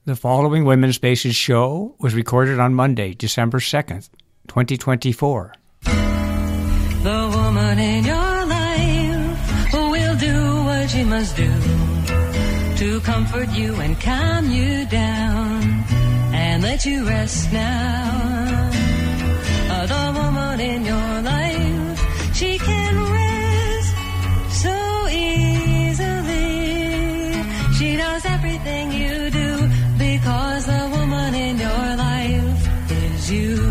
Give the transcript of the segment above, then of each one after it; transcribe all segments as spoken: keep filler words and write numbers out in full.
The following Women's Spaces show was recorded on Monday, December second, twenty twenty-four. The woman in your life will do what she must do to comfort you and calm you down and let you rest now. Uh, the woman in your life, she can rest so easily. She knows everything you do because the woman in your life is you.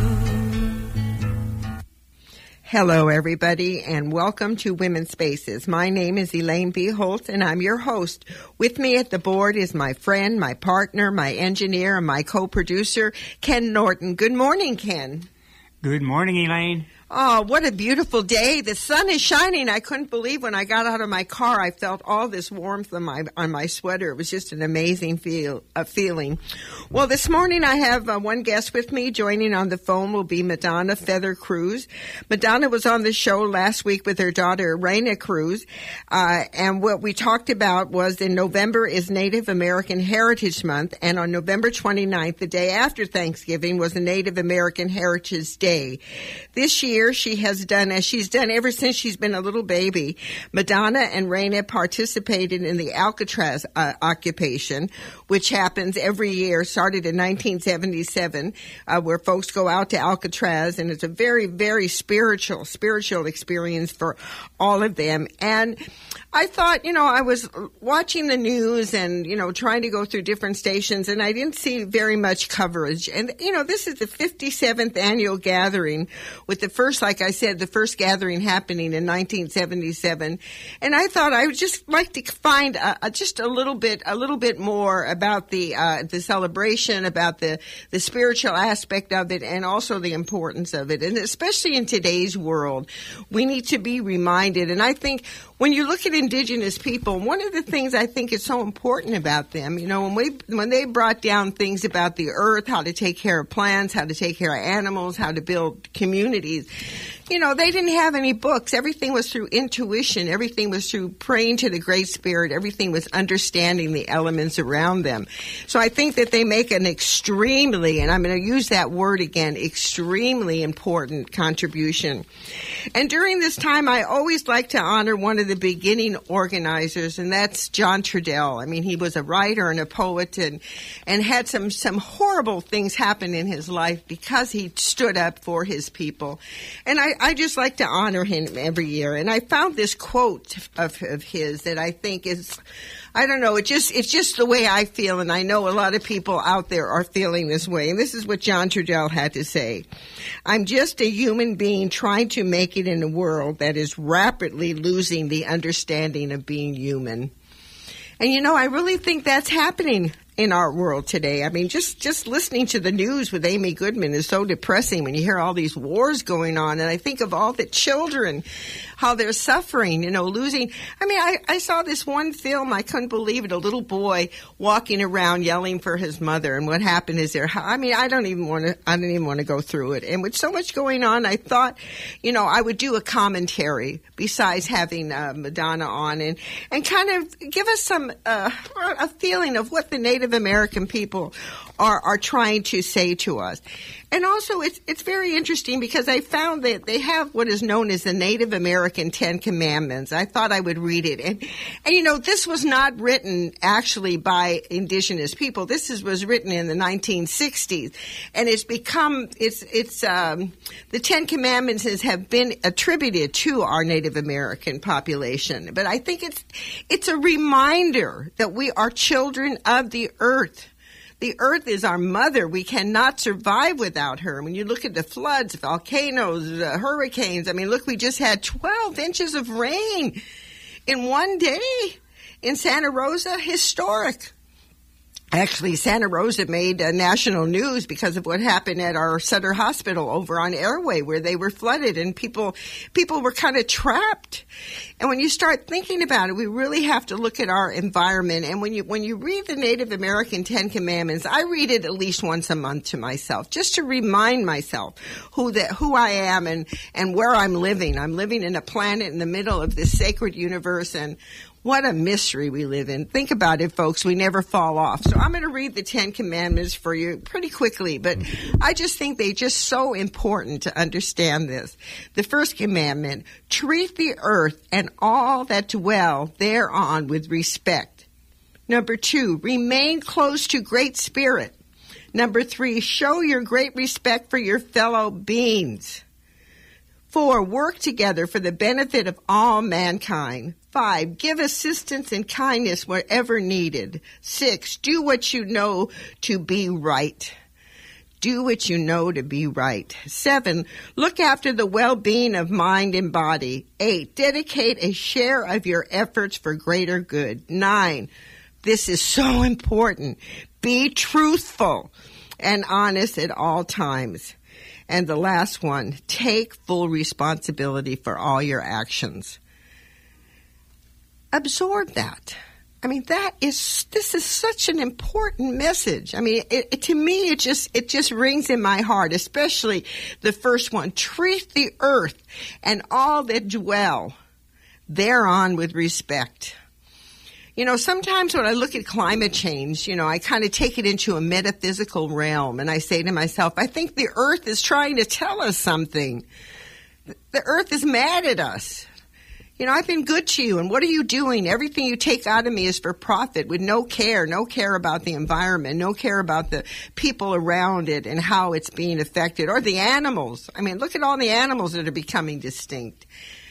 Hello, everybody, and welcome to Women's Spaces. My name is Elaine B. Holt, and I'm your host. With me at the board is my friend, my partner, my engineer, and my co-producer, Ken Norton. Good morning, Ken. Good morning, Elaine. Oh, what a beautiful day. The sun is shining. I couldn't believe when I got out of my car, I felt all this warmth on my on my sweater. It was just an amazing feel a feeling. Well, this morning I have uh, one guest with me. Joining on the phone will be Madonna Feather Cruz. Madonna was on the show last week with her daughter, Raina Cruz. Uh, and what we talked about was in November is Native American Heritage Month. And on November twenty-ninth, the day after Thanksgiving, was the Native American Heritage Day. This year, she has done, as she's done ever since she's been a little baby, Madonna and Raina participated in the Alcatraz uh, occupation, which happens every year, started in nineteen seventy-seven, uh, where folks go out to Alcatraz, and it's a very, very spiritual, spiritual experience for all of them. And I thought, you know, I was watching the news and, you know, trying to go through different stations, and I didn't see very much coverage. And, you know, this is the fifty-seventh annual gathering, with the first, like I said, the first gathering happening in nineteen seventy-seven. And I thought I would just like to find a, a, just a little bit, a little bit more about the uh, the celebration, about the, the spiritual aspect of it, and also the importance of it. And especially in today's world, we need to be reminded. And I think when you look at indigenous people, one of the things I think is so important about them, you know, when we when they brought down things about the earth, how to take care of plants, how to take care of animals, how to build communities, you know, they didn't have any books. Everything was through intuition. Everything was through praying to the Great Spirit. Everything was understanding the elements around them. So I think that they make an extremely, and I'm going to use that word again, extremely important contribution. And during this time, I always like to honor one of the beginning organizers, and that's John Trudell. I mean, he was a writer and a poet, and, and had some, some horrible things happen in his life because he stood up for his people. And I, I just like to honor him every year. And I found this quote of, of his that I think is, I don't know, it just it's just the way I feel, and I know a lot of people out there are feeling this way. And this is what John Trudell had to say. I'm just a human being trying to make it in a world that is rapidly losing the understanding of being human. And, you know, I really think that's happening in our world today. I mean, just, just listening to the news with Amy Goodman is so depressing when you hear all these wars going on. And I think of all the children, how they're suffering, you know, losing. I mean, I, I saw this one film, I couldn't believe it, a little boy walking around yelling for his mother. And what happened is there, I mean, I don't even want to, I don't even want to go through it. And with so much going on, I thought, you know, I would do a commentary besides having uh, Madonna on, and, and kind of give us some, uh, a feeling of what the Native American people are, are trying to say to us. And also, it's it's very interesting because I found that they have what is known as the Native American Ten Commandments. I thought I would read it. And, and you know, this was not written actually by indigenous people. This is, was written in the nineteen sixties. And it's become, it's, it's, um, the Ten Commandments has, have been attributed to our Native American population. But I think it's, it's a reminder that we are children of the earth. The earth is our mother. We cannot survive without her. When you look at the floods, volcanoes, uh, hurricanes, I mean, look, we just had twelve inches of rain in one day in Santa Rosa. Historic. Actually, Santa Rosa made uh, national news because of what happened at our Sutter Hospital over on Airway, where they were flooded and people people were kind of trapped. And when you start thinking about it, we really have to look at our environment. And when you when you read the Native American Ten Commandments, I read it at least once a month to myself, just to remind myself who that who I am and and where I'm living. I'm living in a planet in the middle of this sacred universe, and What a mystery we live in. Think about it, folks. We never fall off. So I'm going to read the Ten Commandments for you pretty quickly, but I just think they're just so important to understand this. The first commandment, treat the earth and all that dwell thereon with respect. Number two, remain close to Great Spirit. Number three, show your great respect for your fellow beings. Four, work together for the benefit of all mankind. Five, give assistance and kindness wherever needed. Six, do what you know to be right. Do what you know to be right. Seven, look after the well-being of mind and body. Eight, dedicate a share of your efforts for greater good. Nine, this is so important. Be truthful and honest at all times. And the last one, take full responsibility for all your actions. Absorb that. I mean, that is, this is such an important message. I mean, it, it, to me, it just, it just rings in my heart, especially the first one. Treat the earth and all that dwell thereon with respect. You know, sometimes when I look at climate change, you know, I kind of take it into a metaphysical realm, and I say to myself, I think the earth is trying to tell us something. The earth is mad at us. You know, I've been good to you, and what are you doing? Everything you take out of me is for profit with no care, no care about the environment, no care about the people around it and how it's being affected, or the animals. I mean, look at all the animals that are becoming distinct.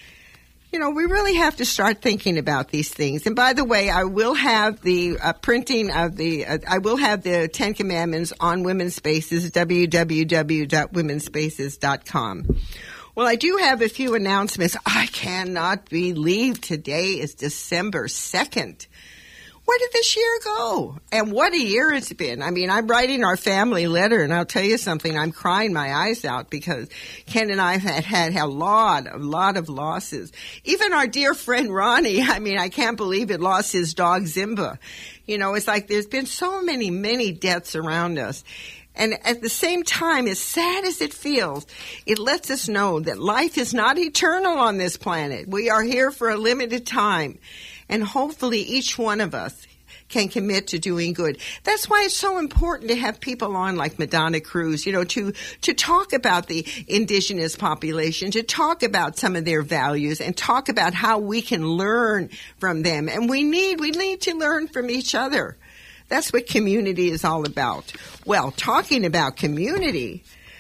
You know, we really have to start thinking about these things. And by the way, I will have the uh, printing of the, uh, I will have the Ten Commandments on Women's Spaces, w w w dot women's spaces dot com. Well, I do have a few announcements. I cannot believe today is December second. Where did this year go? And what a year it's been. I mean, I'm writing our family letter, and I'll tell you something. I'm crying my eyes out because Ken and I have had, had a lot, a lot of losses. Even our dear friend Ronnie, I mean, I can't believe it, lost his dog Zimba. You know, it's like there's been so many, many deaths around us. And at the same time, as sad as it feels, it lets us know that life is not eternal on this planet. We are here for a limited time. And hopefully each one of us can commit to doing good. That's why it's so important to have people on like Madonna Cruz, you know, to, to talk about the indigenous population, to talk about some of their values and talk about how we can learn from them. And we need, we need to learn from each other. That's what community is all about. Well, talking about community,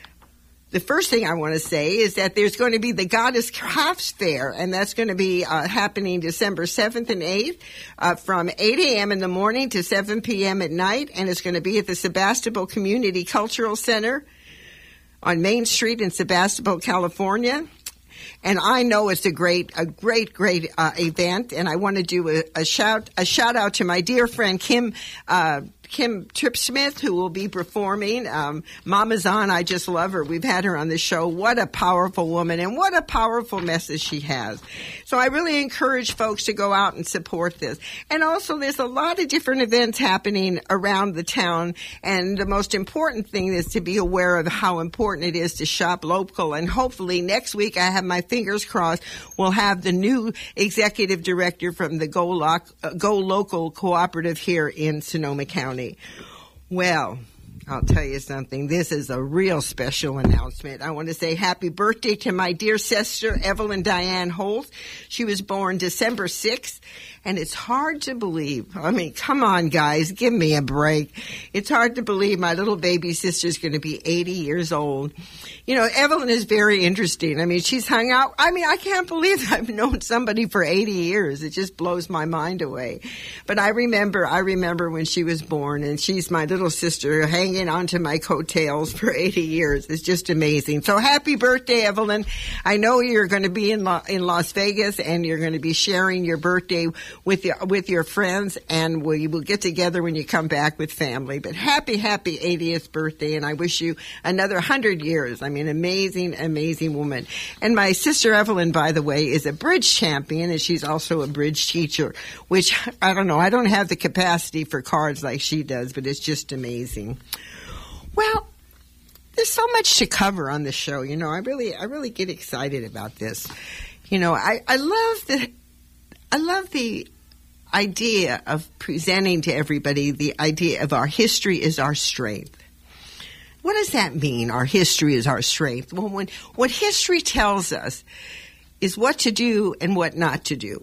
the first thing I want to say is that there's going to be the Goddess Crafts Fair, and that's going to be uh, happening December seventh and eighth uh, from eight a.m. in the morning to seven p.m. at night, and it's going to be at the Sebastopol Community Cultural Center on Main Street in Sebastopol, California. And I know it's a great, a great, great uh, event, and I want to do a, a shout, a shout out to my dear friend Kim, uh, Kim Tripsmith, who will be performing. Um, Mama Zahn, I just love her. We've had her on the show. What a powerful woman, and what a powerful message she has. So I really encourage folks to go out and support this. And also, there's a lot of different events happening around the town, and the most important thing is to be aware of how important it is to shop local. And hopefully next week, I have my fingers crossed, we'll have the new executive director from the Go, Loc- uh, Go Local Cooperative here in Sonoma County. Well, I'll tell you something. This is a real special announcement. I want to say happy birthday to my dear sister, Evelyn Diane Holt. She was born December sixth, and it's hard to believe. I mean, come on, guys, give me a break. It's hard to believe my little baby sister's going to be eighty years old. You know, Evelyn is very interesting. I mean, she's hung out. I mean, I can't believe I've known somebody for eighty years. It just blows my mind away. But I remember, I remember when she was born, and she's my little sister hanging onto my coattails for eighty years. It's just amazing. So happy birthday, Evelyn. I know you're going to be in Lo- in Las Vegas, and you're going to be sharing your birthday with your, with your friends, and we will get together when you come back with family. But happy, happy eightieth birthday, and I wish you another one hundred years. I mean, amazing, amazing woman. And my sister Evelyn, by the way, is a bridge champion, and she's also a bridge teacher, which, I don't know, I don't have the capacity for cards like she does, but it's just amazing. Well, there's so much to cover on this show. You know, I really, I really get excited about this. You know, I, I love the, I love the idea of presenting to everybody the idea of our history is our strength. What does that mean, our history is our strength? Well, when, what history tells us is what to do and what not to do.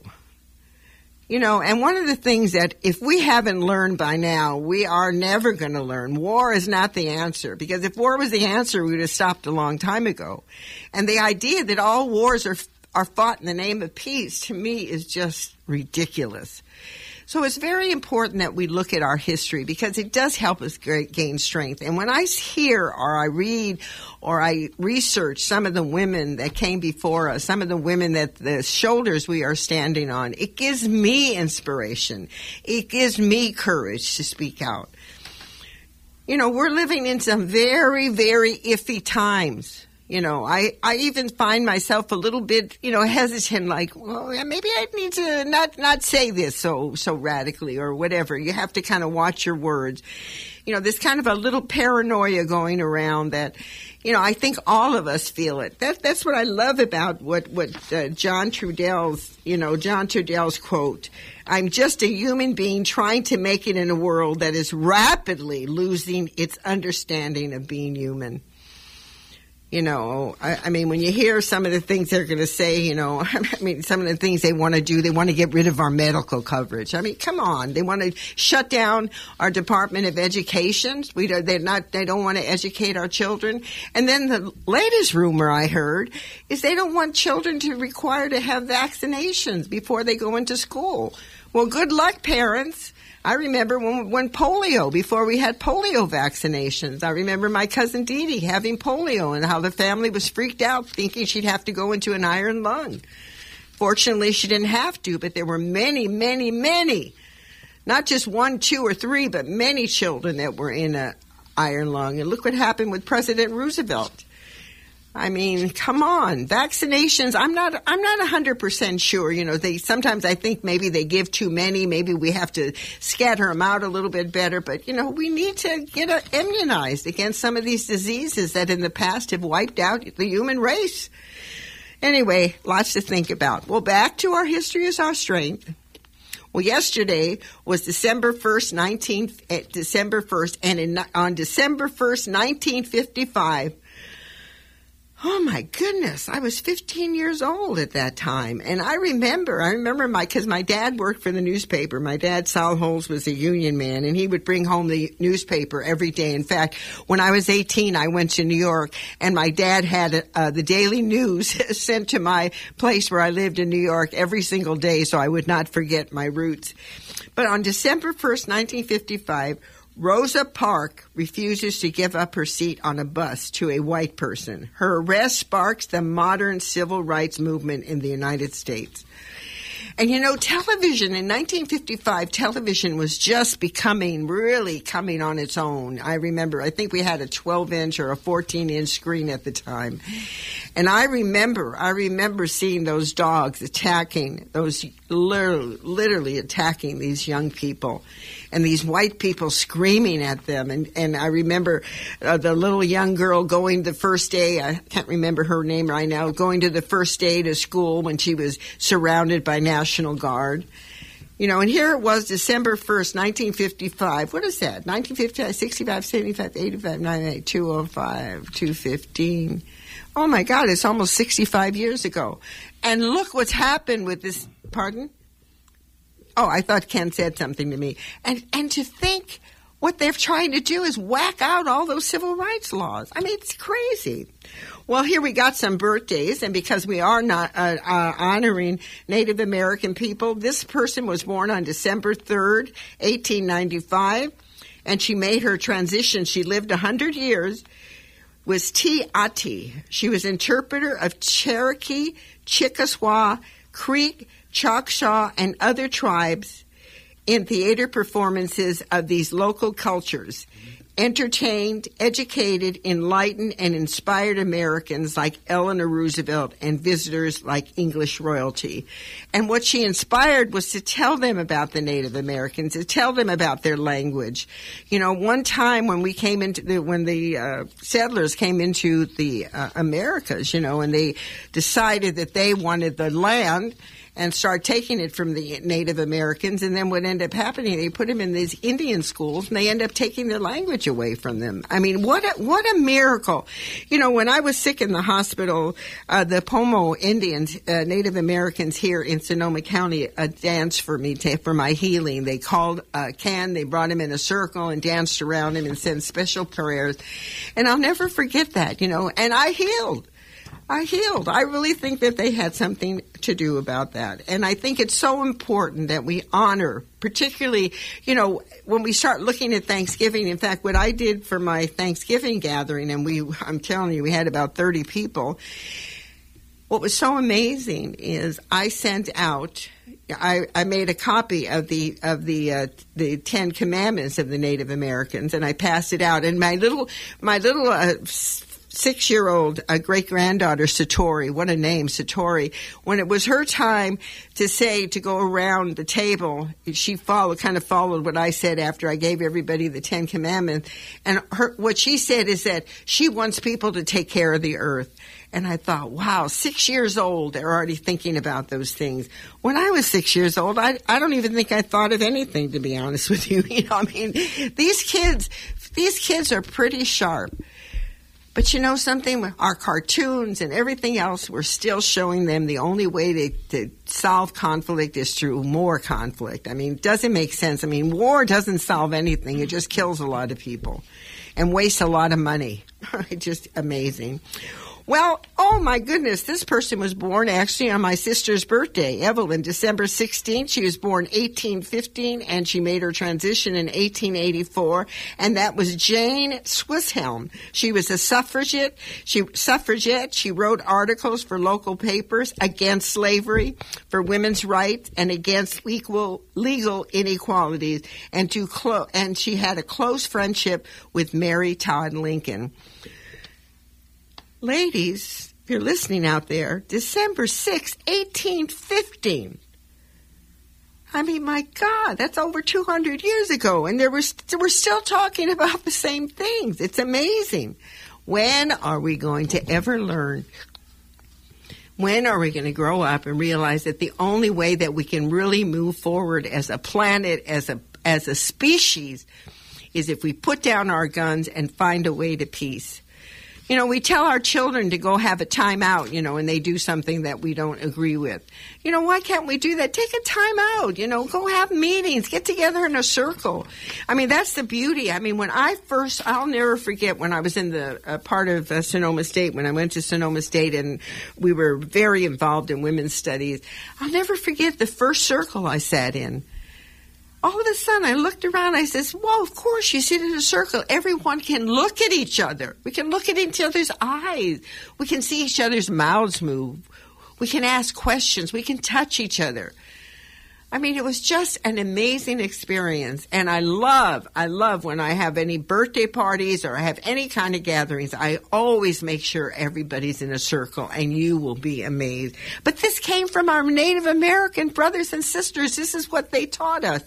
You know, and one of the things that if we haven't learned by now, we are never going to learn. War is not the answer, because if war was the answer, we would have stopped a long time ago. And the idea that all wars are are fought in the name of peace, to me, is just ridiculous. So it's very important that we look at our history, because it does help us gain strength. And when I hear or I read or I research some of the women that came before us, some of the women that the shoulders we are standing on, it gives me inspiration. It gives me courage to speak out. You know, we're living in some very, very iffy times. You know, I, I even find myself a little bit, you know, hesitant, like, well, maybe I need to not, not say this so, so radically or whatever. You have to kind of watch your words. You know, there's kind of a little paranoia going around that, you know, I think all of us feel it. That, that's what I love about what, what uh, John Trudell's, you know, John Trudell's quote. I'm just a human being trying to make it in a world that is rapidly losing its understanding of being human. You know, I, I mean, when you hear some of the things they're going to say, you know, I mean, some of the things they want to do, they want to get rid of our medical coverage. I mean, come on, they want to shut down our Department of Education. We don't, they're not, they don't want to educate our children. And then the latest rumor I heard is they don't want children to require to have vaccinations before they go into school. Well, good luck, parents. I remember when, when polio, before we had polio vaccinations. I remember my cousin Dee Dee having polio and how the family was freaked out thinking she'd have to go into an iron lung. Fortunately, she didn't have to, but there were many, many, many, not just one, two, or three, but many children that were in an iron lung. And look what happened with President Roosevelt. I mean, come on, vaccinations. I'm not, I'm not a hundred percent sure. You know, they, sometimes I think maybe they give too many. Maybe we have to scatter them out a little bit better. But, you know, we need to get uh, immunized against some of these diseases that in the past have wiped out the human race. Anyway, lots to think about. Well, back to our history is our strength. Well, yesterday was December first, nineteen, uh, December first, and in, on December first, nineteen fifty-five, oh, my goodness, I was fifteen years old at that time. And I remember, I remember my, because my dad worked for the newspaper. My dad, Sal Holmes, was a union man, and he would bring home the newspaper every day. In fact, when I was eighteen, I went to New York, and my dad had uh, the Daily News sent to my place where I lived in New York every single day, so I would not forget my roots. But on December first, nineteen fifty-five, Rosa Parks refuses to give up her seat on a bus to a white person. Her arrest sparks the modern civil rights movement in the United States. And, you know, television, in nineteen fifty-five, television was just becoming, really coming on its own. I remember, I think we had a twelve-inch or a fourteen-inch screen at the time. And I remember, I remember seeing those dogs attacking, those literally, literally attacking these young people. And these white people screaming at them. And, and I remember uh, the little young girl going the first day, I can't remember her name right now, going to the first day to school when she was surrounded by National Guard. You know, and here it was December first, nineteen fifty-five. What is that? nineteen fifty-five, sixty-five, seventy-five, eighty-five, ninety-eight, two oh five, two fifteen. Oh, my God, it's almost sixty-five years ago. And look what's happened with this, pardon? Oh, I thought Ken said something to me. And and to think what they're trying to do is whack out all those civil rights laws. I mean, it's crazy. Well, here we got some birthdays, and because we are not uh, uh, honoring Native American people, this person was born on December third, eighteen ninety-five, and she made her transition. She lived one hundred years, was T. Ati. She was interpreter of Cherokee, Chickasaw, Creek, Choctaw, and other tribes in theater performances of these local cultures, entertained, educated, enlightened, and inspired Americans like Eleanor Roosevelt and visitors like English royalty. And what she inspired was to tell them about the Native Americans, to tell them about their language. You know, one time when we came into the, when the uh, settlers came into the uh, Americas, you know, and they decided that they wanted the land, and start taking it from the Native Americans. And then what ended up happening, they put them in these Indian schools, and they end up taking their language away from them. I mean, what a, what a miracle. You know, when I was sick in the hospital, uh, the Pomo Indians, uh, Native Americans here in Sonoma County, uh, danced for me to, for my healing. They called uh, Ken, they brought him in a circle and danced around him and said special prayers. And I'll never forget that, you know, and I healed. I healed. I really think that they had something to do about that. And I think it's so important that we honor, particularly, you know, when we start looking at Thanksgiving. In fact, what I did for my Thanksgiving gathering, and we, I'm telling you, we had about thirty people. What was so amazing is I sent out, I, I made a copy of the of the uh, the Ten Commandments of the Native Americans, and I passed it out. And my little my little uh, six-year-old uh, great-granddaughter, Satori, what a name, Satori, when it was her time to say, to go around the table, she followed, kind of followed what I said after I gave everybody the Ten Commandments. And her, what she said is that she wants people to take care of the earth. And I thought, wow, six years old, they're already thinking about those things. When I was six years old, I, I don't even think I thought of anything, to be honest with you. You know, I mean, these kids, these kids are pretty sharp. But you know something? Our cartoons and everything else, we're still showing them the only way to, to solve conflict is through more conflict. I mean, it doesn't make sense. I mean, war doesn't solve anything. It just kills a lot of people and wastes a lot of money. It's just amazing. Well, oh my goodness, this person was born actually on my sister's birthday, Evelyn, December sixteenth. She was born eighteen fifteen, and she made her transition in eighteen eighty-four, and that was Jane Swisshelm. She was a suffragette. She suffragette. She wrote articles for local papers against slavery, for women's rights, and against equal legal inequalities, and to clo- and she had a close friendship with Mary Todd Lincoln. Ladies, if you're listening out there, December sixth, eighteen fifteen. I mean, my God, that's over two hundred years ago, and there was, we're still talking about the same things. It's amazing. When are we going to ever learn? When are we going to grow up and realize that the only way that we can really move forward as a planet, as a as a species, is if we put down our guns and find a way to peace? You know, we tell our children to go have a time out, you know, and they do something that we don't agree with. You know, why can't we do that? Take a time out, you know, go have meetings, get together in a circle. I mean, that's the beauty. I mean, when I first, I'll never forget when I was in the uh, part of uh, Sonoma State, when I went to Sonoma State and we were very involved in women's studies. I'll never forget the first circle I sat in. All of a sudden, I looked around. I says, well, of course, you sit in a circle. Everyone can look at each other. We can look at each other's eyes. We can see each other's mouths move. We can ask questions. We can touch each other. I mean, it was just an amazing experience. And I love, I love when I have any birthday parties or I have any kind of gatherings, I always make sure everybody's in a circle, and you will be amazed. But this came from our Native American brothers and sisters. This is what they taught us.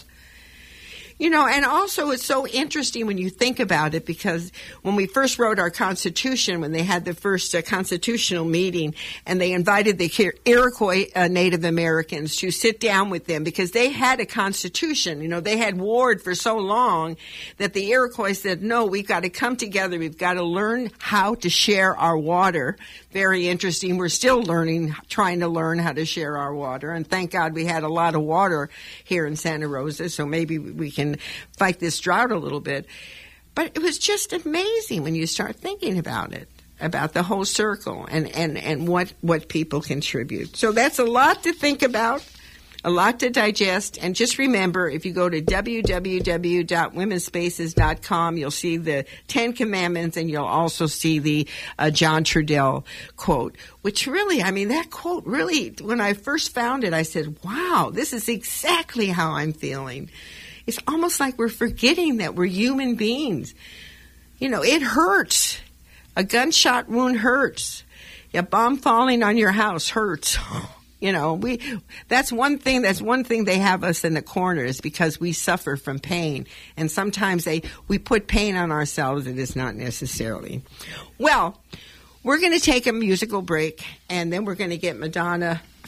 You know, and also it's so interesting when you think about it, because when we first wrote our Constitution, when they had the first uh, constitutional meeting, and they invited the Iroquois uh, Native Americans to sit down with them because they had a constitution. You know, they had warred for so long that the Iroquois said, no, we've got to come together. We've got to learn how to share our water. Very interesting. We're still learning, trying to learn how to share our water. And thank God we had a lot of water here in Santa Rosa, so maybe we can fight this drought a little bit. But it was just amazing when you start thinking about it, about the whole circle and, and, and what, what people contribute. So that's a lot to think about, a lot to digest. And just remember, if you go to w w w dot women's spaces dot com, you'll see the Ten Commandments, and you'll also see the uh, John Trudell quote, which really, I mean, that quote really, when I first found it, I said, wow, this is exactly how I'm feeling. It's almost like we're forgetting that we're human beings. You know, it hurts. A gunshot wound hurts. A bomb falling on your house hurts. You know, we that's one thing that's one thing they have us in the corner, is because we suffer from pain. And sometimes they we put pain on ourselves that is not necessarily. Well, we're going to take a musical break, and then we're going to get Madonna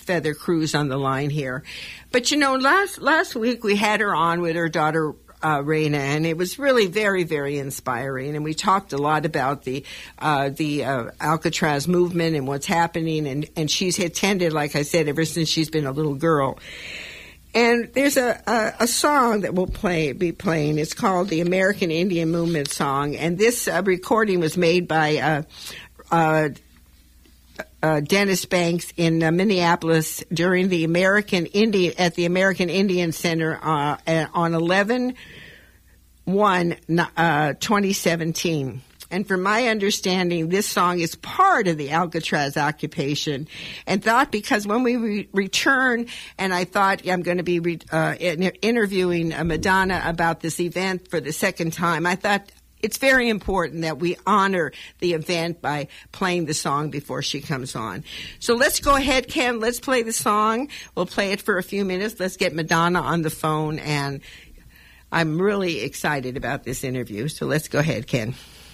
Feather Cruz on the line here. But, you know, last last week we had her on with her daughter, uh, Raina, and it was really very, very inspiring. And we talked a lot about the uh, the uh, Alcatraz movement and what's happening. And, and she's attended, like I said, ever since she's been a little girl. And there's a, a, a song that we'll play be playing. It's called the American Indian Movement Song. And this uh, recording was made by uh, uh, uh, Dennis Banks in uh, Minneapolis during the American Indian at the American Indian Center uh, on eleven one twenty seventeen. And from my understanding, this song is part of the Alcatraz occupation. And thought because when we re- return, and I thought yeah, I'm going to be re- uh, in- interviewing uh, Madonna about this event for the second time, I thought it's very important that we honor the event by playing the song before she comes on. So let's go ahead, Ken. Let's play the song. We'll play it for a few minutes. Let's get Madonna on the phone. And I'm really excited about this interview. So let's go ahead, Ken.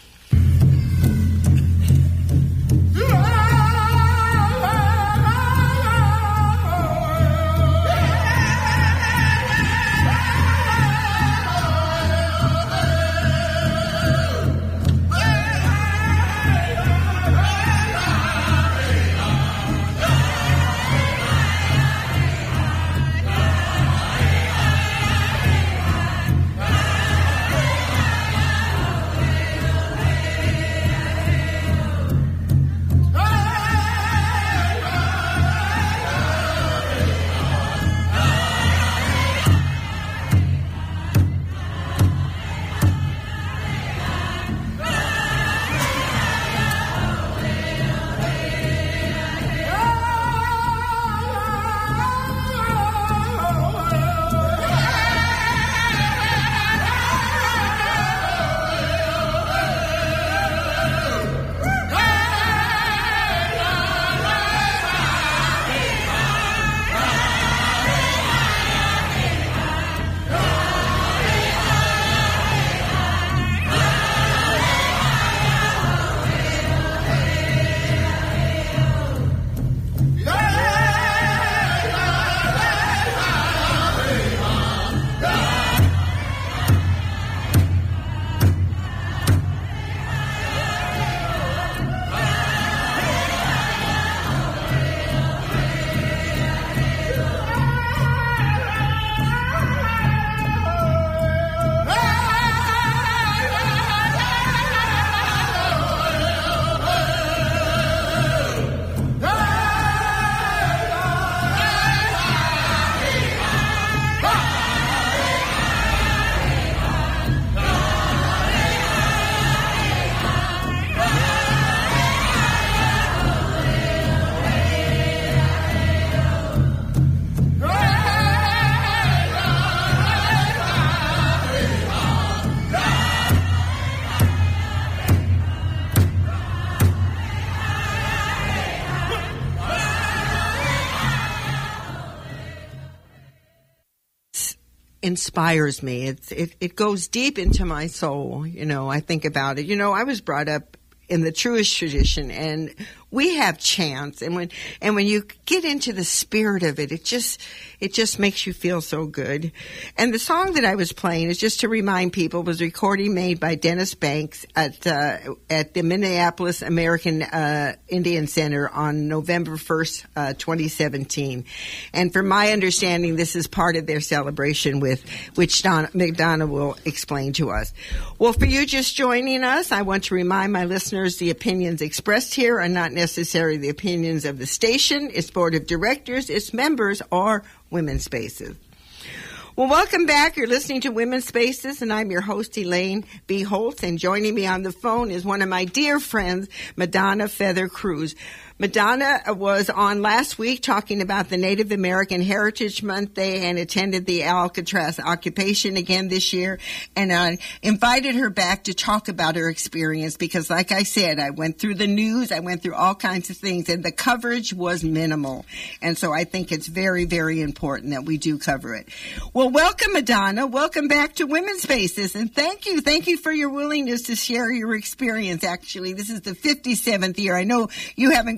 Inspires me. It's, it it goes deep into my soul. You know, I think about it. You know, I was brought up in the truest tradition, and we have chants, and when and when you get into the spirit of it, it just it just makes you feel so good. And the song that I was playing is just to remind people was a recording made by Dennis Banks at uh, at the Minneapolis American uh, Indian Center on November first, uh, twenty seventeen. And from my understanding, this is part of their celebration, with which Donna, Madonna will explain to us. Well, for you just joining us, I want to remind my listeners the opinions expressed here are not necessarily the opinions of the station, its board of directors, its members, or Women's Spaces. Well, welcome back. You're listening to Women's Spaces, and I'm your host, Elaine B. Holtz, and joining me on the phone is one of my dear friends, Madonna Feather Cruz. Madonna was on last week talking about the Native American Heritage Month Day and attended the Alcatraz occupation again this year. And I invited her back to talk about her experience because, like I said, I went through the news, I went through all kinds of things, and the coverage was minimal. And so I think it's very, very important that we do cover it. Well, welcome, Madonna. Welcome back to Women's Spaces. And thank you. Thank you for your willingness to share your experience. Actually, this is the fifty-seventh year. I know you haven't gone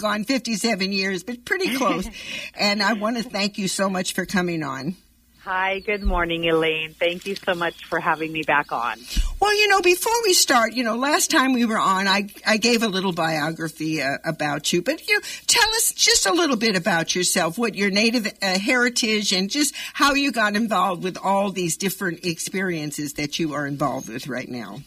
on fifty-seven years, but pretty close. And I want to thank you so much for coming on. Hi, good morning, Elaine. Thank you so much for having me back on. Well, you know, before we start, you know, last time we were on, I, I gave a little biography uh, about you. But, you know, tell us just a little bit about yourself, what your native uh, heritage, and just how you got involved with all these different experiences that you are involved with right now.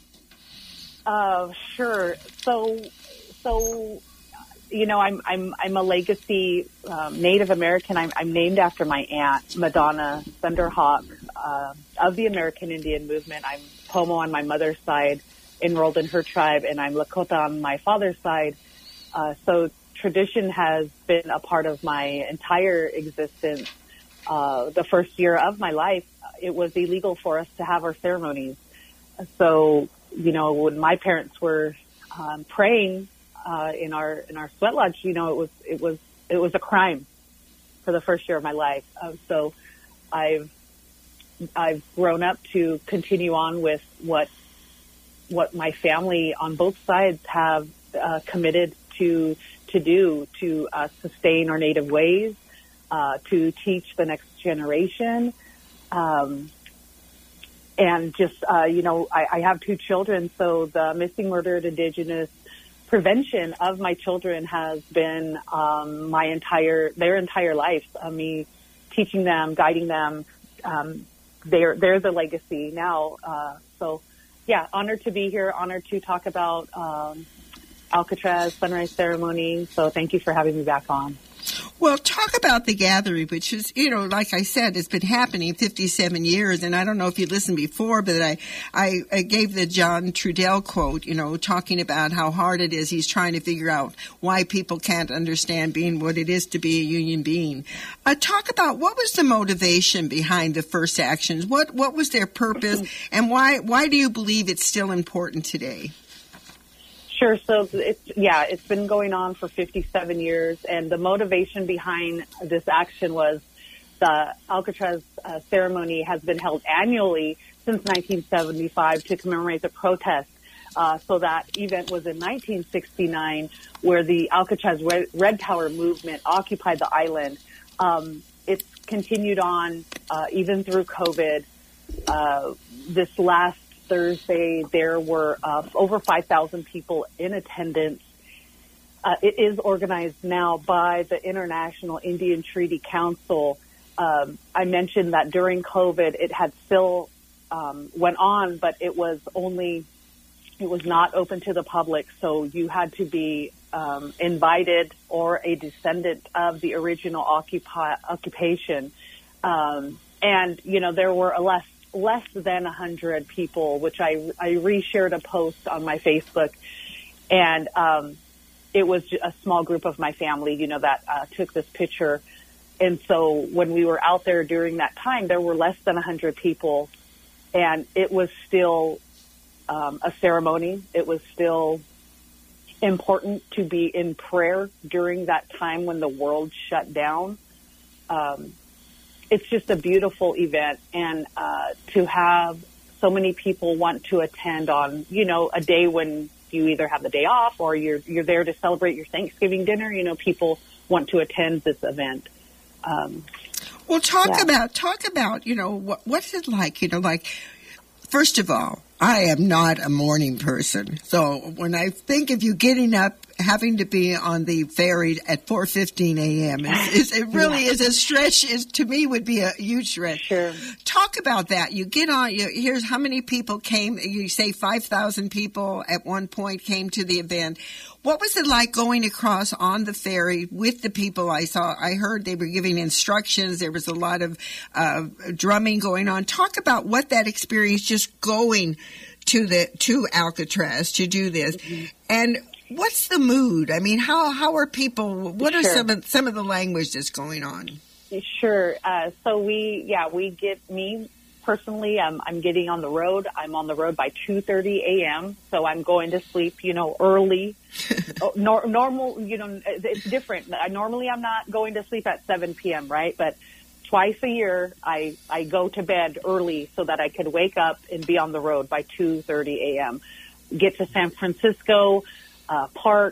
Uh, sure. So, so... You know, I'm I'm I'm a legacy um, Native American. I'm, I'm named after my aunt, Madonna Thunderhawk, uh, of the American Indian movement. I'm Pomo on my mother's side, enrolled in her tribe, and I'm Lakota on my father's side. Uh, so tradition has been a part of my entire existence. Uh, the first year of my life, it was illegal for us to have our ceremonies. So, you know, when my parents were um, praying, Uh, in our in our sweat lodge, you know, it was it was it was a crime for the first year of my life. Um, so I've I've grown up to continue on with what what my family on both sides have uh, committed to to do to uh, sustain our native ways, uh, to teach the next generation, um, and just uh, you know, I, I have two children, so the Missing Murdered Indigenous prevention of my children has been um, my entire their entire life. Uh, me teaching them, guiding them. Um, they're they're the legacy now. Uh, so, yeah, honored to be here. Honored to talk about um, Alcatraz sunrise ceremony. So, thank you for having me back on. Well, talk about the gathering, which is, you know, like I said, it's been happening fifty-seven years. And I don't know if you listened before, but I, I, I gave the John Trudell quote, you know, talking about how hard it is. He's trying to figure out why people can't understand being what it is to be a union being. Uh, talk about what was the motivation behind the first actions? What, what was their purpose? And why, why do you believe it's still important today? Sure. So it's, yeah, it's been going on for fifty-seven years. And the motivation behind this action was the Alcatraz uh, ceremony has been held annually since nineteen seventy-five to commemorate the protest. Uh, so that event was in nineteen sixty-nine, where the Alcatraz Red, Red Tower movement occupied the island. Um, it's continued on uh, even through COVID. Uh, this last Thursday, there were uh, over five thousand people in attendance. Uh, it is organized now by the International Indian Treaty Council. Um, I mentioned that during COVID, it had still um, went on, but it was only, it was not open to the public. So you had to be um, invited or a descendant of the original occupi- occupation. Um, and, you know, there were a less less than one hundred people, which I, I reshared a post on my Facebook. And um, it was a small group of my family, you know, that uh, took this picture. And so when we were out there during that time, there were less than one hundred people. And it was still um, a ceremony. It was still important to be in prayer during that time when the world shut down. Um It's just a beautiful event, and uh, to have so many people want to attend on, you know, a day when you either have the day off or you're you're there to celebrate your Thanksgiving dinner. You know, people want to attend this event. Um, well, talk yeah. about talk about you know what what's it like? You know, like first of all, I am not a morning person, so when I think of you getting up, having to be on the ferry at four fifteen a.m. It's, it really yeah. is a stretch. Is to me would be a huge stretch. Sure. Talk about that. You get on. You, here's how many people came. You say five thousand people at one point came to the event. What was it like going across on the ferry with the people? I saw. I heard they were giving instructions. There was a lot of uh, drumming going on. Talk about what that experience just going to the to Alcatraz to do this, mm-hmm. and what's the mood? I mean, how how are people? What are sure. some of some of the language that's going on? Sure. Uh, so we, yeah, we get me personally. I'm I'm getting on the road. I'm on the road by two thirty a.m. So I'm going to sleep, you know, early. Nor, normal, you know, it's different. I, normally, I'm not going to sleep at seven p.m. Right, but twice a year, I, I go to bed early so that I could wake up and be on the road by two thirty a.m. Get to San Francisco, uh, park,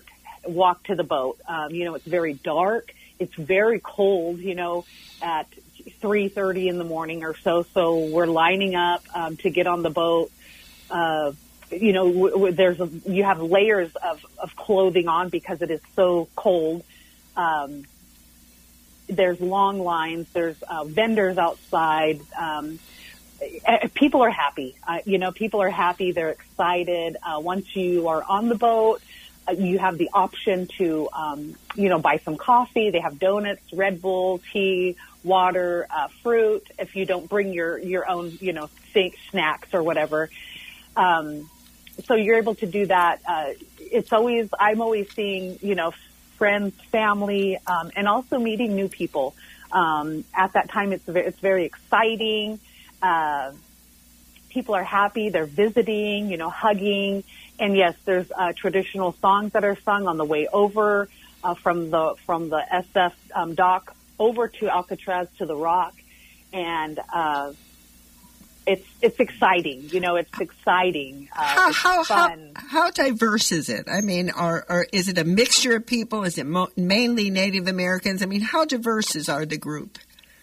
walk to the boat. Um, you know, it's very dark. It's very cold, you know, at three thirty in the morning or so. So we're lining up um, to get on the boat. Uh, you know, w- w- there's a, you have layers of, of clothing on because it is so cold. Um, there's long lines. There's uh, vendors outside. Um, people are happy. Uh, you know, people are happy. They're excited. Uh, once you are on the boat, uh, you have the option to, um, you know, buy some coffee. They have donuts, Red Bull, tea, water, uh, fruit. If you don't bring your, your own, you know, think snacks or whatever. Um, so you're able to do that. Uh, it's always, I'm always seeing, you know, friends, family, um, and also meeting new people. Um, at that time, it's, it's very exciting. Uh, people are happy. They're visiting, you know, hugging. And yes, there's uh, traditional songs that are sung on the way over uh, from the from the S F um, dock over to Alcatraz to the Rock, and uh, it's it's exciting. You know, it's exciting. Uh, How it's how, how fun. how diverse is it? I mean, are, are is it a mixture of people? Is it mo- mainly Native Americans? I mean, how diverse is are the group?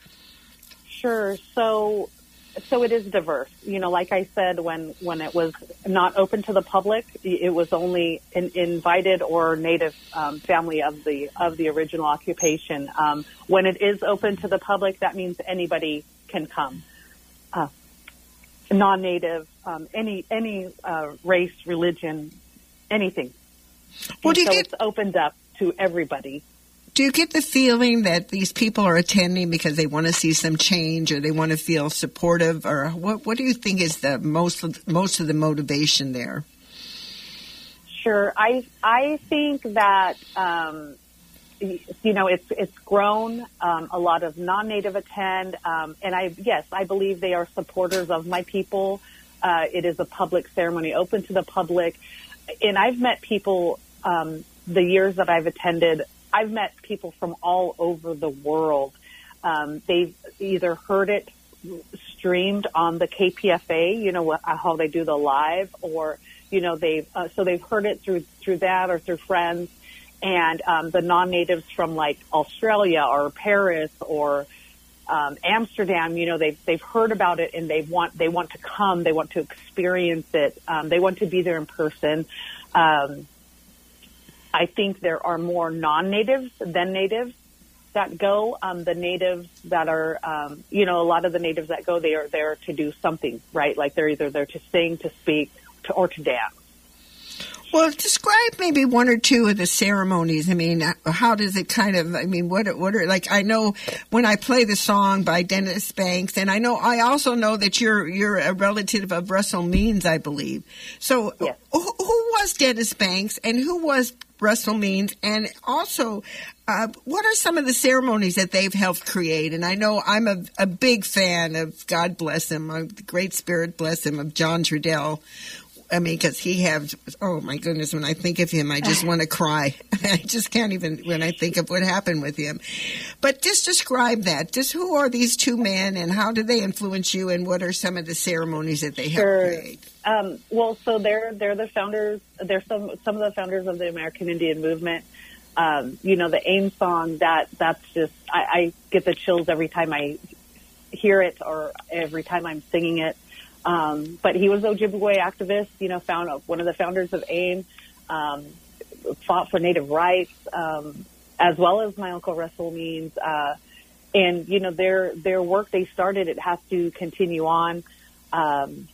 Sure. So. So it is diverse. You know, like I said, when, when it was not open to the public, it was only an invited or native um, family of the of the original occupation. Um, when it is open to the public, that means anybody can come. Uh, non-native, um, any any uh, race, religion, anything. Well, And do you so get- it's opened up to everybody. Do you get the feeling that these people are attending because they want to see some change, or they want to feel supportive, or what? What do you think is the most most of the motivation there? Sure, I I think that um, you know it's it's grown. Um, a lot of non-native attend, um, and I yes, I believe they are supporters of my people. Uh, it is a public ceremony, open to the public, and I've met people um, the years that I've attended. I've met people from all over the world. Um, they've either heard it streamed on the K P F A, you know, how they do the live, or, you know, they've, uh, so they've heard it through, through that or through friends. And, um, the non-natives from like Australia or Paris or, um, Amsterdam, you know, they've, they've heard about it and they want, they want to come, they want to experience it. Um, they want to be there in person. Um, I think there are more non-natives than natives that go. Um, the natives that are, um, you know, a lot of the natives that go, they are there to do something, right? Like they're either there to sing, to speak, to, or to dance. Well, describe maybe one or two of the ceremonies. I mean, how does it kind of, I mean, what, what are, like, I know when I play the song by Dennis Banks, and I know, I also know that you're, you're a relative of Russell Means, I believe. So Yes. who, who was Dennis Banks and who was Russell Means? And also, uh, what are some of the ceremonies that they've helped create? And I know I'm a, a big fan of, God bless him, uh, the great spirit bless him, of John Trudell. I mean, because he has, oh my goodness, when I think of him, I just want to cry. I just can't even, when I think of what happened with him. But just describe that. Just who are these two men and how do they influence you, and what are some of the ceremonies that they Sure. help create? Um, well, so they're, they're the founders, they're some, some of the founders of the American Indian movement. Um, you know, the AIM song, that, that's just, I, I get the chills every time I hear it or every time I'm singing it. Um, but he was an Ojibwe activist, you know, found one of the founders of AIM, um, fought for Native rights, um, as well as my Uncle Russell Means. Uh, and, you know, their, their work they started, it has to continue on. Um,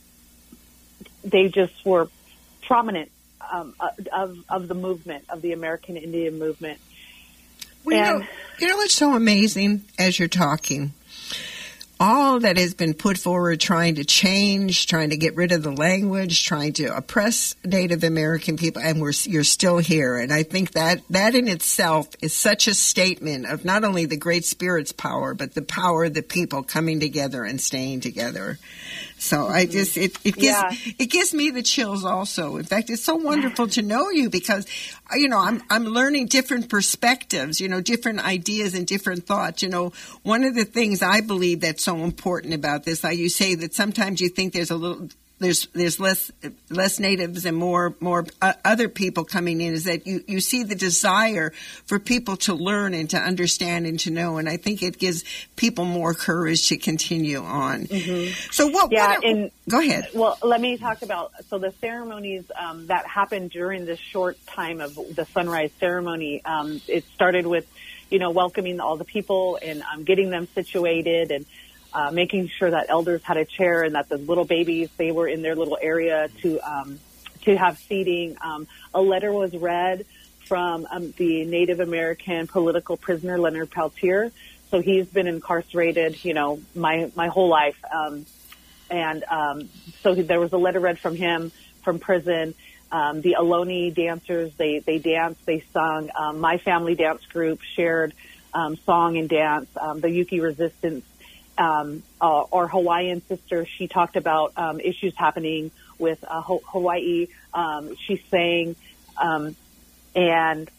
they just were prominent, um, of, of the movement, of the American Indian movement. Well, you, And- know, you know what's so amazing as you're talking? All that has been put forward trying to change, trying to get rid of the language, trying to oppress Native American people, and we're, you're still here. And I think that that in itself is such a statement of not only the Great Spirit's power, but the power of the people coming together and staying together. So I just, it, it gives, Yeah. it gives me the chills also. In fact, it's so wonderful to know you because, you know, I'm, I'm learning different perspectives, you know, different ideas and different thoughts. You know, one of the things I believe that's so important about this, like you say that sometimes you think there's a little there's there's less less natives and more more uh, other people coming in, is that you, you see the desire for people to learn and to understand and to know, and I think it gives people more courage to continue on. Mm-hmm. So what? Yeah, what are, and go ahead. Well, let me talk about so the ceremonies um, that happened during this short time of the sunrise ceremony. Um, it started with, you know, welcoming all the people and um, getting them situated and. Uh, making sure that elders had a chair and that the little babies, they were in their little area to um, to have seating. Um, a letter was read from um, the Native American political prisoner, Leonard Peltier. So he's been incarcerated, you know, my, my whole life. Um, and um, so there was a letter read from him from prison. Um, the Ohlone dancers, they, they danced, they sung. Um, my family dance group shared um, song and dance. Um, the Yuki Resistance Um, uh, our Hawaiian sister, she talked about um, issues happening with uh, Ho- Hawaii. Um, she sang, um, and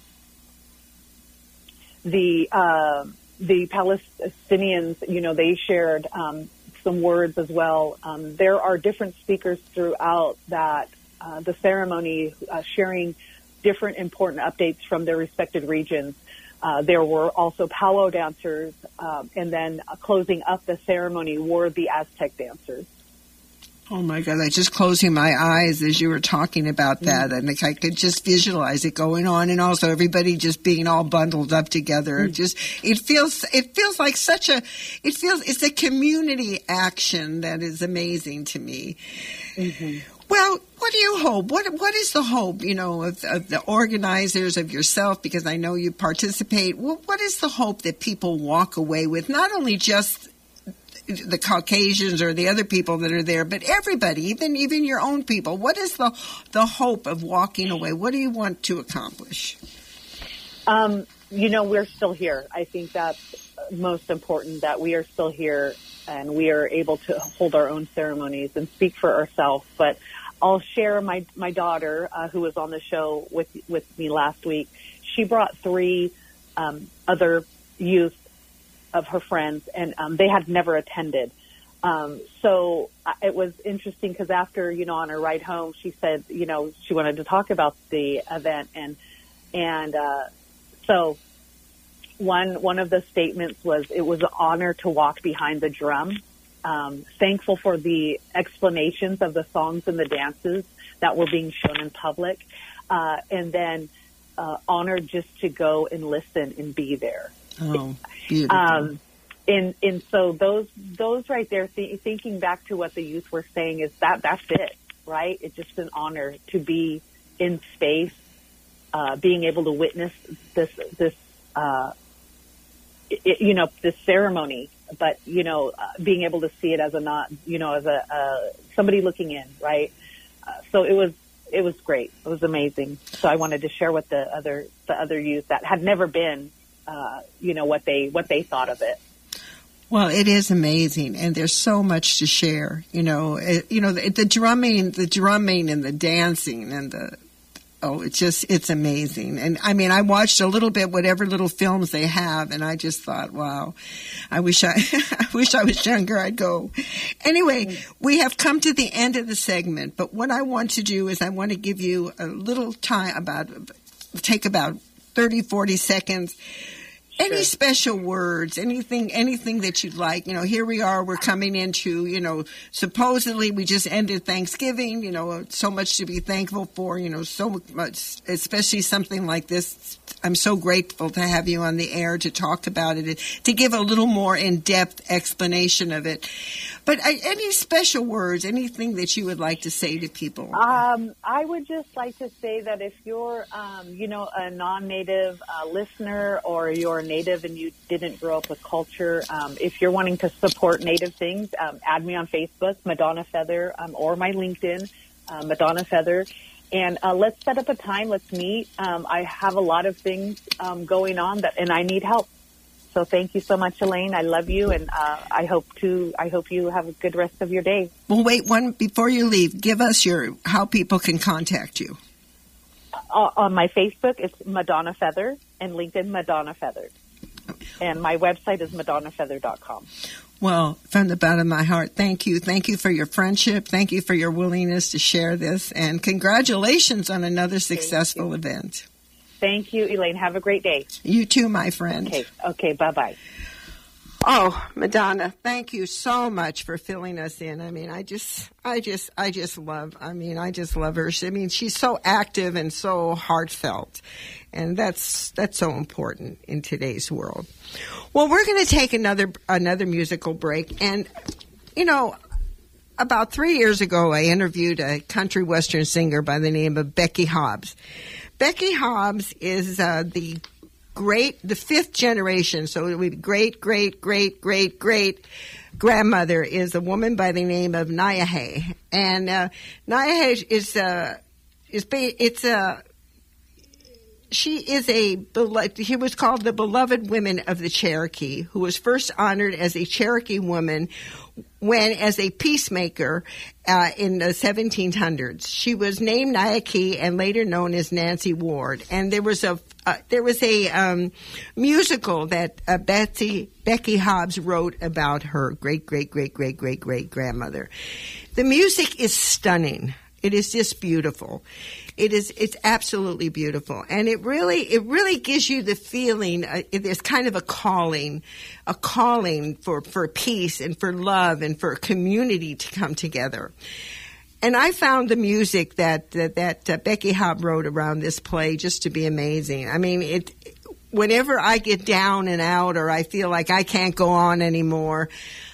the uh, the Palestinians, you know, they shared um, some words as well. Um, there are different speakers throughout that uh, the ceremony, uh, sharing different important updates from their respected regions. Uh, there were also powwow dancers, um, and then uh, closing up the ceremony were the Aztec dancers. Oh, my God. I just closing my eyes as you were talking about that, mm. and like, I could just visualize it going on, and also everybody just being all bundled up together. Mm. It just it feels it feels like such a it feels it's a community action that is amazing to me. Mm-hmm. Well, what do you hope? What What is the hope, you know, of, of the organizers, of yourself, because I know you participate? Well, what is the hope that people walk away with, not only just the Caucasians or the other people that are there, but everybody, even even your own people? What is the the hope of walking away? What do you want to accomplish? Um, you know, we're still here. I think that's most important, that we are still here and we are able to hold our own ceremonies and speak for ourselves. But I'll share my my daughter, uh, who was on the show with with me last week. She brought three um, other youth of her friends, and um, they had never attended. Um, so it was interesting because after, you know, on her ride home, she said, you know, she wanted to talk about the event, and and uh, so one one of the statements was, it was an honor to walk behind the drum. Um, thankful for the explanations of the songs and the dances that were being shown in public, uh, and then uh, honored just to go and listen and be there. Oh, beautiful. Um, and and so those those right there, th- thinking back to what the youth were saying, is that that's it, right? It's just an honor to be in space, uh, being able to witness this this uh, it, you know this ceremony. But, you know, uh, being able to see it as a not, you know, as a uh, somebody looking in, right? Uh, so it was it was great. It was amazing. So I wanted to share with the other the other youth that had never been, uh, you know, what they what they thought of it. Well, it is amazing, and there's so much to share. You know, it, you know the, the drumming, the drumming, and the dancing, and the oh, it's just it's amazing. And I mean, I watched a little bit, whatever little films they have, and I just thought, wow, I wish I, I wish I was younger. I'd go. Anyway, we have come to the end of the segment, but what I want to do is I want to give you a little time, about take about thirty, forty seconds. Sure. Any special words, anything, anything that you'd like. You know, here we are, we're coming into, you know, supposedly we just ended Thanksgiving, you know, so much to be thankful for, you know, so much, especially something like this. I'm so grateful to have you on the air to talk about it, to give a little more in-depth explanation of it. But uh, any special words, anything that you would like to say to people? Um, I would just like to say that if you're, um, you know, a non-native uh, listener, or you're a native and you didn't grow up with culture, um, if you're wanting to support native things, um, add me on Facebook, Madonna Feather, um, or my LinkedIn, uh, Madonna Feather. And uh, let's set up a time. Let's meet. Um, I have a lot of things um, going on, that, and I need help. So thank you so much, Elaine. I love you, and uh, I hope to. I hope you have a good rest of your day. Well, wait one before you leave. Give us your how people can contact you. Uh, on my Facebook, it's Madonna Feather, and LinkedIn, Madonna Feather. And my website is madonna feather dot com. Well, from the bottom of my heart, thank you. Thank you for your friendship. Thank you for your willingness to share this. And congratulations on another successful event. Thank you, Elaine. Have a great day. You too, my friend. Okay, okay, bye-bye. Oh, Madonna, thank you so much for filling us in. I mean, I just, I just, I just love, I mean, I just love her. She, I mean, she's so active and so heartfelt. And that's, that's so important in today's world. Well, we're going to take another, another musical break. And, you know, about three years ago, I interviewed a country western singer by the name of Becky Hobbs. Becky Hobbs is uh, the great, the fifth generation, so it would be great, great, great, great, great grandmother is a woman by the name of Nyahe. And uh, Nyahe is, uh, is, it's a, she is a, he was called the beloved women of the Cherokee, who was first honored as a Cherokee woman when, as a peacemaker uh, in the seventeen hundreds. She was named Nyahe and later known as Nancy Ward. And there was a uh, there was a um, musical that uh, Betsy Becky Hobbs wrote about her great great great great great great grandmother. The music is stunning. It is just beautiful. It is, it's absolutely beautiful. And it really, it really gives you the feeling, uh, there's kind of a calling, a calling for, for peace and for love and for community to come together. And I found the music that, that, that uh, Becky Hobbs wrote around this play just to be amazing. I mean, it, whenever I get down and out or I feel like I can't go on anymore,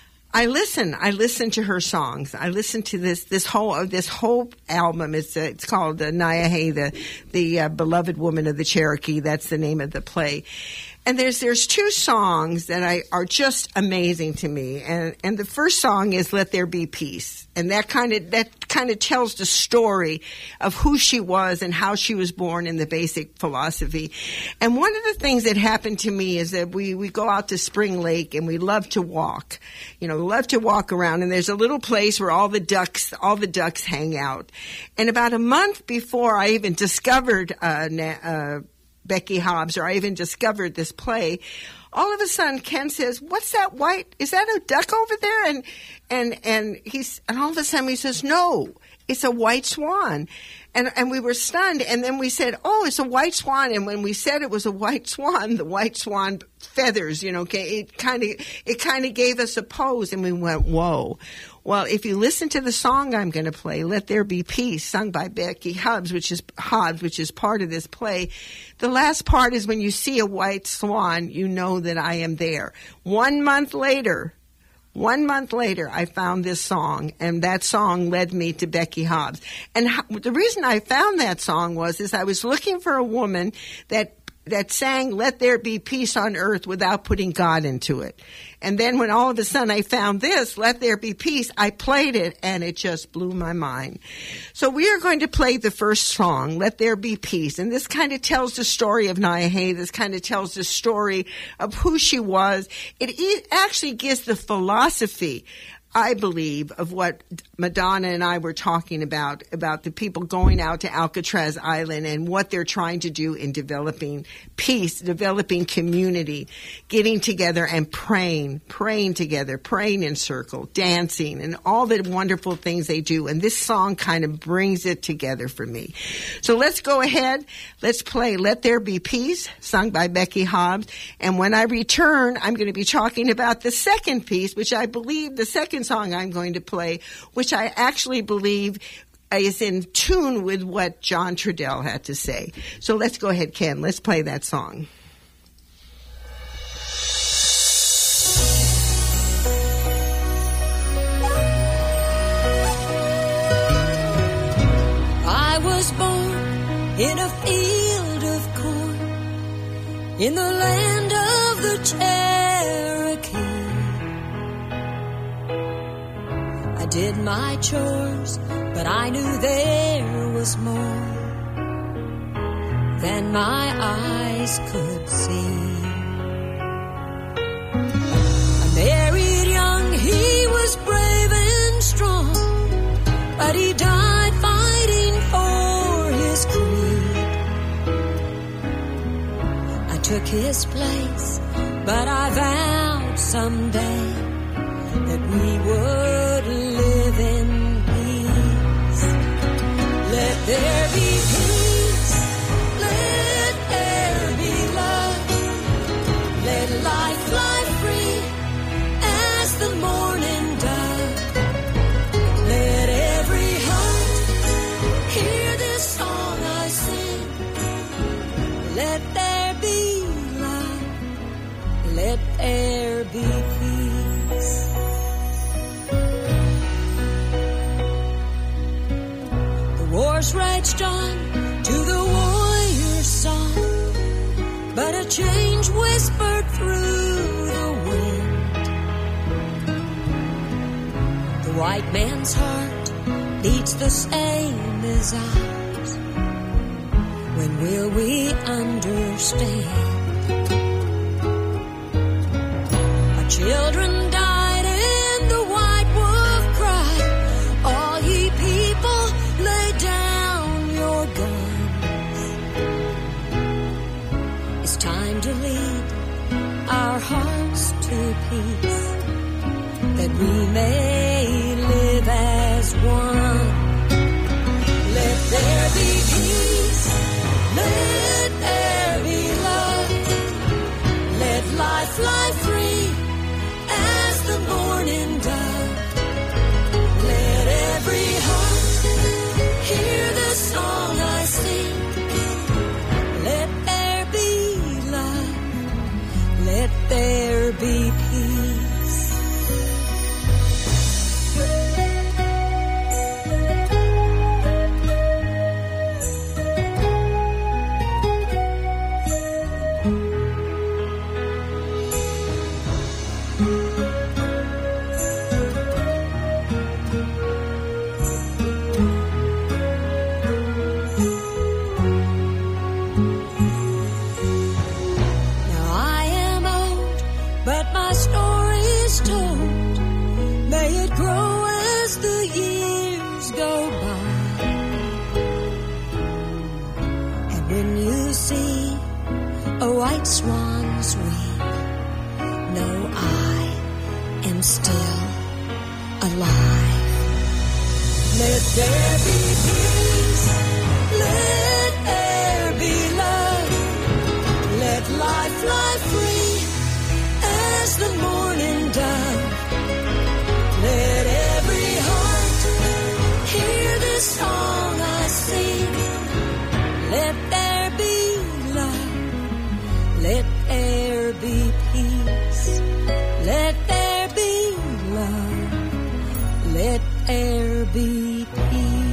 I listen. I listen to her songs. I listen to this this whole this whole album. It's uh, it's called uh, Nyahe, the the uh, beloved woman of the Cherokee. That's the name of the play. And there's there's two songs that I are just amazing to me. And and the first song is "Let There Be Peace," and that kind of that kind of tells the story of who she was and how she was born in the basic philosophy. And one of the things that happened to me is that we we go out to Spring Lake and we love to walk. You know, we love to walk around, and there's a little place where all the ducks all the ducks hang out. And about a month before I even discovered uh, uh Becky Hobbs, or I even discovered this play, all of a sudden Ken says, "What's that white? Is that a duck over there?" And and and he's and all of a sudden he says, "No, it's a white swan." And and we were stunned. And then we said, "Oh, it's a white swan." And when we said it was a white swan, the white swan feathers, you know, it kind of it kind of gave us a pose, and we went, "Whoa." Well, if you listen to the song I'm going to play, "Let There Be Peace," sung by Becky Hobbs, which is Hobbs, which is part of this play, the last part is when you see a white swan, you know that I am there. One month later, one month later, I found this song, and that song led me to Becky Hobbs. And how, the reason I found that song was is I was looking for a woman that that sang "Let There Be Peace on Earth" without putting God into it. And then when all of a sudden I found this, "Let There Be Peace," I played it, and it just blew my mind. So we are going to play the first song, "Let There Be Peace." And this kind of tells the story of Nyahe. This kind of tells the story of who she was. It, it actually gives the philosophy, I believe, of what Madonna and I were talking about, about the people going out to Alcatraz Island and what they're trying to do in developing peace, developing community, getting together and praying, praying together, praying in circle, dancing, and all the wonderful things they do. And this song kind of brings it together for me. So let's go ahead. Let's play "Let There Be Peace," sung by Becky Hobbs. And when I return, I'm going to be talking about the second piece, which I believe the second song I'm going to play, which I actually believe is in tune with what John Trudell had to say. So let's go ahead, Ken. Let's play that song. I was born in a field of corn in the land of the Cherokee. I did my chores, but I knew there was more than my eyes could see. I married young, he was brave and strong, but he died fighting for his creed. I took his place, but I vowed someday that we would live in peace. Let there be peace, let there be love, let life fly free as the morning dove. Let every heart hear this song I sing. Let there be love, let there be peace. The wars raged on to the warrior's song, but a change whispered through the wind. The white man's heart beats the same as ours. When will we understand? Our children died and the white wolf cried, all ye people lay down your guns. It's time to lead our hearts to peace, that we may live as one. Let there be peace, let there be love, let life fly free as the morning dove. Let every heart hear the song I sing. Let there be love, let there be peace. White swan's wing, know I am still alive. Let there be peace, let there be love, let life fly free as the morning dove. Let every heart hear this song I sing. Let there be love, let there be peace, let there be love, let there be peace.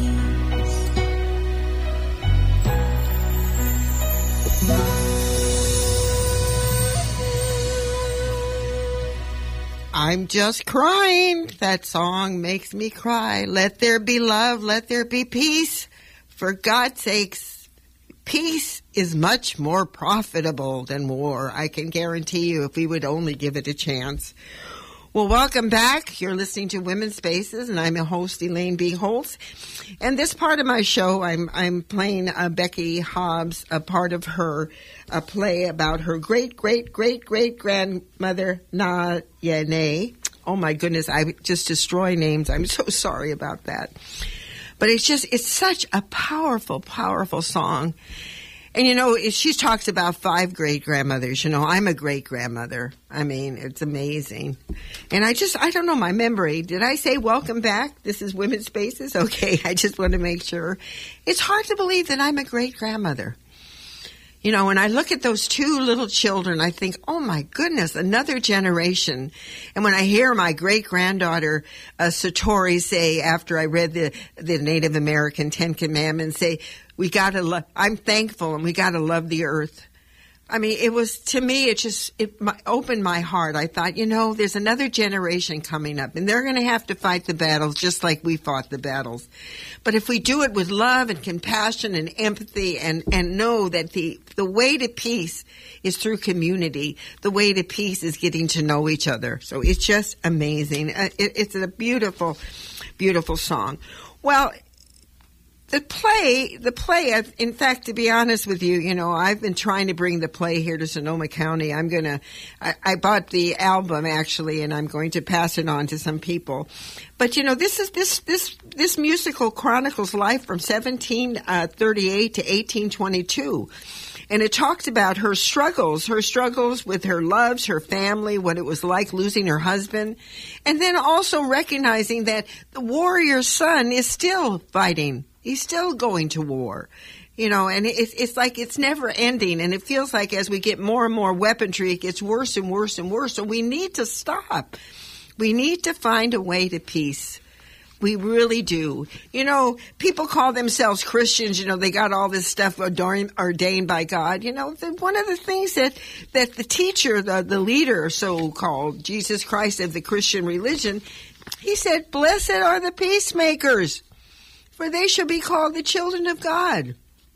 I'm just crying. That song makes me cry. Let there be love, let there be peace. For God's sakes, peace is much more profitable than war. I can guarantee you if we would only give it a chance. Well, welcome back. You're listening to Women's Spaces, and I'm your host, Elaine B. Holtz. And this part of my show, I'm I'm playing uh, Becky Hobbs, a part of her a play about her great, great, great, great grandmother, Nayane. Oh, my goodness, I just destroy names. I'm so sorry about that. But it's just, it's such a powerful, powerful song. And, you know, she talks about five great-grandmothers. You know, I'm a great-grandmother. I mean, it's amazing. And I just, I don't know, my memory. Did I say welcome back? This is Women's Spaces? Okay, I just want to make sure. It's hard to believe that I'm a great-grandmother. You know, when I look at those two little children, I think, oh, my goodness, another generation. And when I hear my great-granddaughter, uh, Satori, say, after I read the, the Native American Ten Commandments, say, we got to love, I'm thankful, and we got to love the earth. I mean, it was, to me, it just it my, opened my heart. I thought, you know, there's another generation coming up, and they're going to have to fight the battles just like we fought the battles. But if we do it with love and compassion and empathy and, and know that the, the way to peace is through community, the way to peace is getting to know each other. So it's just amazing. Uh, it, it's a beautiful, beautiful song. Well, the play, the play, I've- in fact, to be honest with you, you know, I've been trying to bring the play here to Sonoma County. I'm going to, I bought the album actually, and I'm going to pass it on to some people. But, you know, this is, this, this, this musical chronicles life from seventeen thirty-eight to eighteen twenty-two. And it talks about her struggles, her struggles with her loves, her family, what it was like losing her husband. And then also recognizing that the warrior's son is still fighting. He's still going to war. You know, and it's, it's like it's never ending. And it feels like as we get more and more weaponry, it gets worse and worse and worse. So we need to stop. We need to find a way to peace. We really do. You know, people call themselves Christians. You know, they got all this stuff ordained, ordained by God. You know, the, one of the things that, that the teacher, the, the leader, so-called Jesus Christ of the Christian religion, he said, blessed are the peacemakers, for they shall be called the children of God.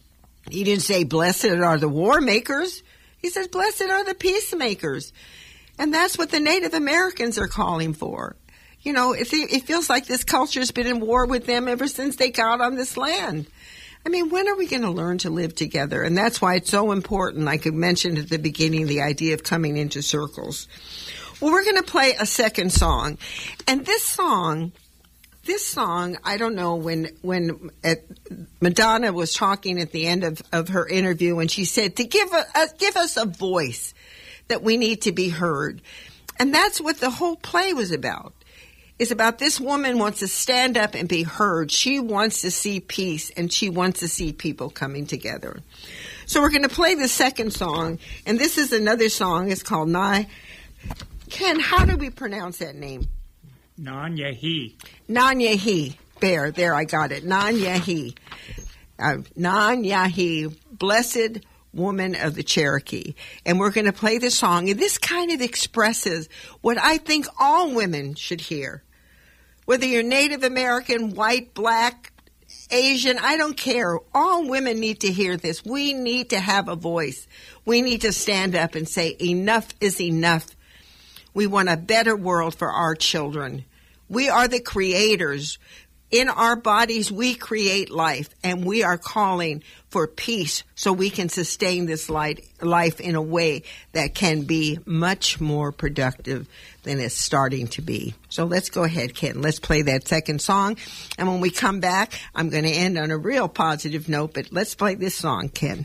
He didn't say, blessed are the war makers. He says, blessed are the peacemakers. And that's what the Native Americans are calling for. You know, it, it feels like this culture's been in war with them ever since they got on this land. I mean, when are we going to learn to live together? And that's why it's so important, like I mentioned at the beginning, the idea of coming into circles. Well, we're going to play a second song. And this song, this song, I don't know, when when at, Madonna was talking at the end of, of her interview, and she said to give, a, a, give us a voice that we need to be heard. And that's what the whole play was about. It's about this woman wants to stand up and be heard. She wants to see peace, and she wants to see people coming together. So we're going to play the second song, and this is another song. It's called Nai. Ken, how do we pronounce that name? Nan-Yahi. Nan-Yahi. Bear, there, I got it. Nan-Yahi. Uh, Nan-Yahi, blessed woman of the Cherokee. And we're going to play the song, and this kind of expresses what I think all women should hear. Whether you're Native American, white, black, Asian, I don't care. All women need to hear this. We need to have a voice. We need to stand up and say, enough is enough. We want a better world for our children. We are the creators. In our bodies, we create life, and we are calling for peace so we can sustain this life in a way that can be much more productive than it's starting to be. So let's go ahead, Ken. Let's play that second song. And when we come back, I'm going to end on a real positive note, but let's play this song, Ken.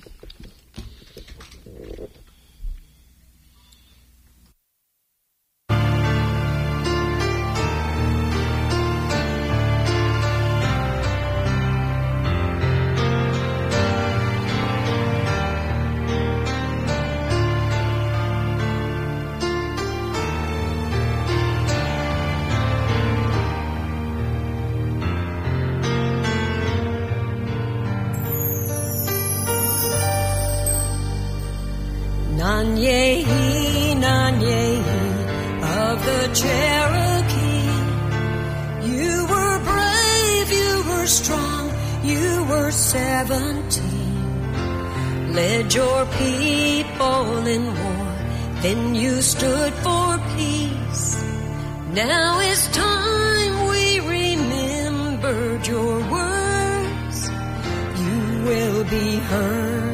Nan-Yahi, Nan-Yahi of the Cherokee. You were brave, you were strong, you were seventeen. Led your people in war, then you stood for peace. Now it's time we remembered your words. You will be heard.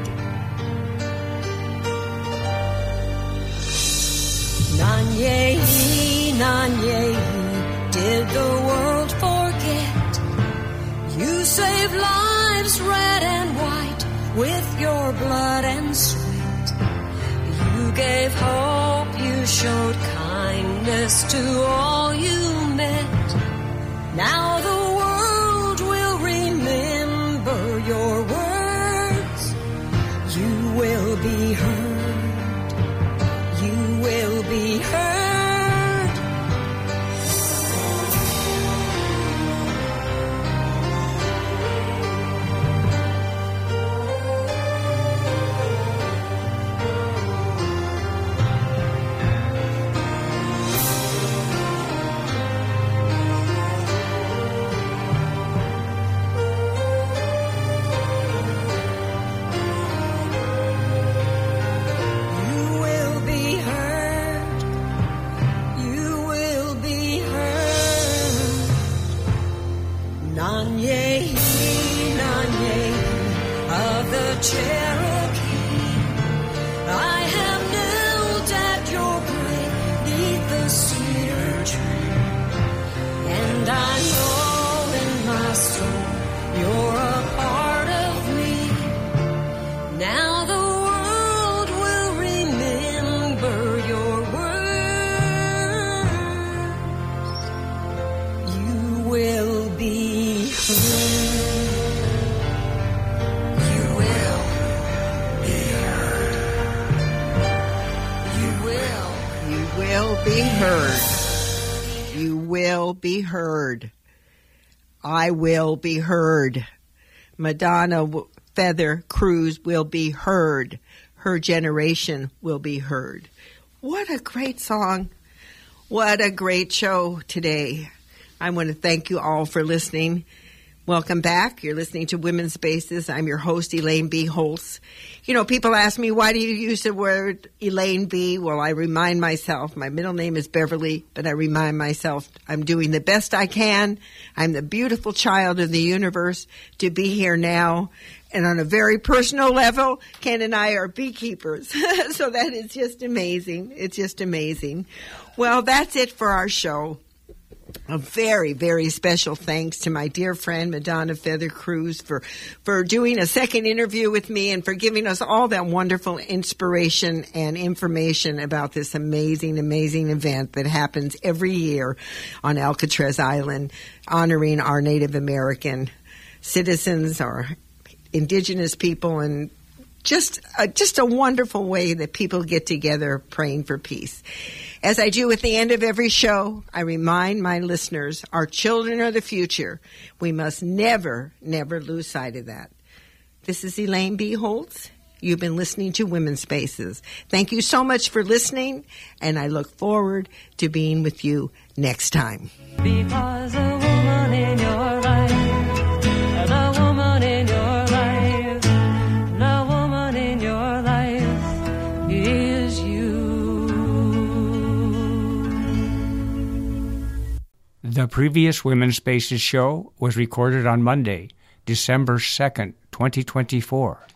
Nan-Yahi, Nan-Yahi, did the world forget? You saved lives red and white with your blood and sweat. You gave hope, you showed kindness to all you met. Now the world will remember your words. You will be heard. You will be heard. a Cherokee. I have knelt at your grave beneath the cedar tree, and I know in my soul you're a part of me. Now the world will remember your words. You will be heard. You will be heard. You will. You will be heard. You will be heard. I will be heard. Madonna Feather Cruz will be heard. Her generation will be heard. What a great song. What a great show today. I want to thank you all for listening. Welcome back. You're listening to Women's Spaces. I'm your host, Elaine B. Holtz. You know, people ask me, why do you use the word Elaine B? Well, I remind myself, my middle name is Beverly, but I remind myself I'm doing the best I can. I'm the beautiful child of the universe to be here now. And on a very personal level, Ken and I are beekeepers. So that is just amazing. It's just amazing. Well, that's it for our show. A very, very special thanks to my dear friend Madonna Feather Cruz for, for doing a second interview with me and for giving us all that wonderful inspiration and information about this amazing, amazing event that happens every year on Alcatraz Island, honoring our Native American citizens, our indigenous people, and just a, just a wonderful way that people get together praying for peace. As I do at the end of every show, I remind my listeners, our children are the future. We must never, never lose sight of that. This is Elaine B. Holtz. You've been listening to Women's Spaces. Thank you so much for listening, and I look forward to being with you next time. Because a woman in your life, the woman in your life, the woman in your life is you. The previous Women's Spaces show was recorded on Monday, December second, twenty twenty-four.